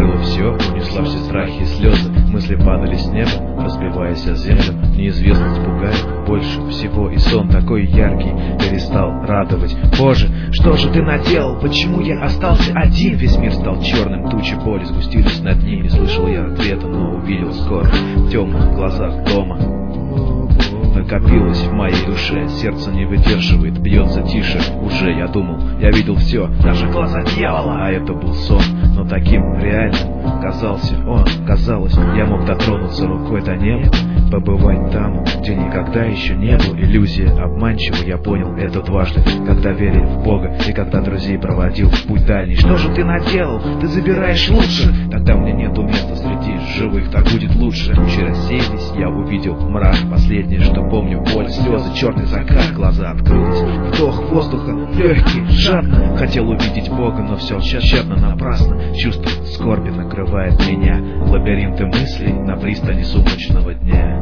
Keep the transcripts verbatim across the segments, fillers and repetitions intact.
накрыло все, унесла все страхи и слезы. Мысли падали с неба, разбиваясь о землю. Неизвестность пугает больше всего, и сон такой яркий перестал радовать. Боже, что же ты наделал? Почему я остался один? Весь мир стал черным, тучи боли сгустились над ним. Не слышал я ответа, но увидел скоро в темных глазах дома. Накопилось в моей душе, сердце не выдерживает, бьется тише уже. Я думал, я видел все, даже глаза дьявола, а это был сон, но таким реальным казался он. Казалось, я мог дотронуться рукой до неба, побывать там, где никогда еще не был. Иллюзия обманчива, я понял это дважды, когда верил в Бога и когда друзей проводил в путь дальний. Что же ты наделал? Ты забираешь лучше. Тогда мне нету места среди живых, так будет лучше. Тучи рассеялись, я увидел мрак. Последнее, что помню, боль, слезы, черный закат. Глаза открылись, вдох воздуха, легкий, жадно. Хотел увидеть Бога, но все тщетно, напрасно. Чувство скорби накрывает меня, лабиринты мыслей на пристани сумрачного дня.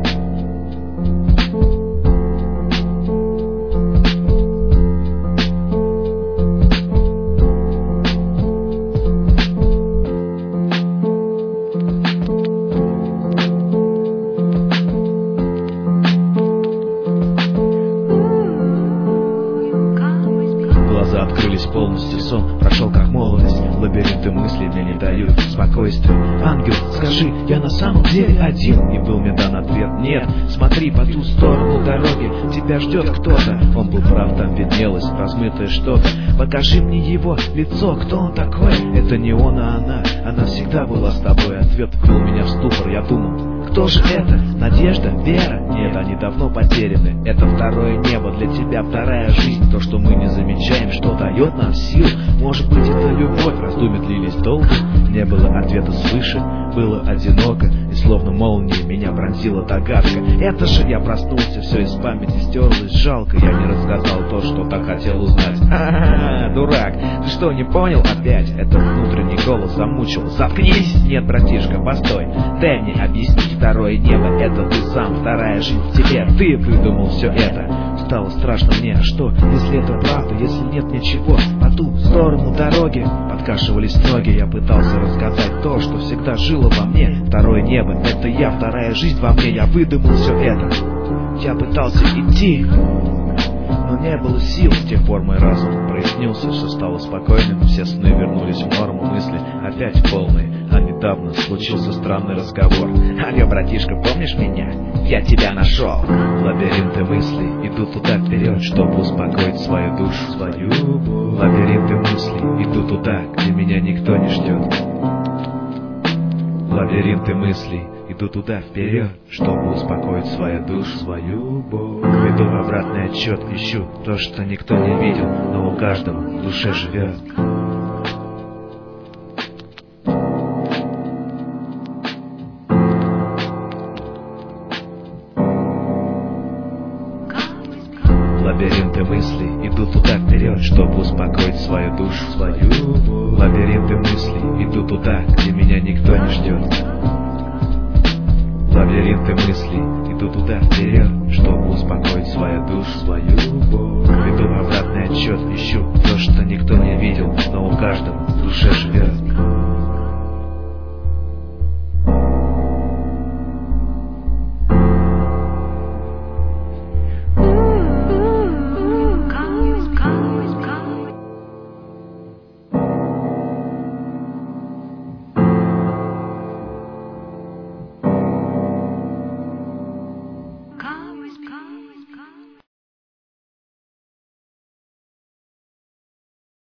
Открылись полностью, сон прошел как молодость. Лабиринты мыслей мне не дают спокойствия. Ангел, скажи, я на самом деле один? И был мне дан ответ: нет. Смотри по ту сторону дороги, тебя ждет кто-то. Он был прав, там виднелось размытое что-то. Покажи мне его лицо, кто он такой? Это не он, а она, она всегда была с тобой. Ответ ввел меня в ступор, я думал, кто же это? Надежда? Вера? Нет, они давно потеряны. Это второе небо, для тебя вторая жизнь. То, что мы не замечаем, что дает нам сил. Может быть, это любовь, раздумья длились долго. Не было ответа свыше, было одиноко. И словно молнией меня пронзила догадка. Это же я проснулся, все из памяти стерлось. Жалко, я не рассказал то, что так хотел узнать. Ха-ха, дурак, ты что, не понял опять? Этот внутренний голос замучил. Заткнись! Нет, братишка, постой, дай мне объяснить. Второе небо — это ты сам, вторая жизнь в тебе. Ты выдумал все это. Стало страшно мне, а что, если это правда, если нет ничего? По ту сторону дороги подкашивались ноги. Я пытался рассказать то, что всегда жило во мне. Второе небо — это я, вторая жизнь во мне. Я выдумал все это. Я пытался идти, но не было сил. С тех пор мой разум прояснился, все стало спокойным. Все сны вернулись в норму, мысли опять полные. А недавно случился странный разговор. Алло, братишка, помнишь меня? Я тебя нашел. Лабиринты мыслей идут туда вперед, чтобы успокоить свою душу, свою. Лабиринты мыслей идут туда, где меня никто не ждет. Лабиринты мыслей иду туда вперед, чтобы успокоить свою душу, свою боль. Веду обратный отчет, ищу то, что никто не видел, но у каждого в душе живет. Лабиринты мыслей идут туда вперед, чтобы успокоить свою душу, свою. Лабиринты мыслей идут туда, где меня никто не ждет. Лабиринты мыслей идут туда вперед, чтобы успокоить свою душу, свою боль. Веду обратный отчет, ищу то, что никто не видел, но у каждого в душе живет.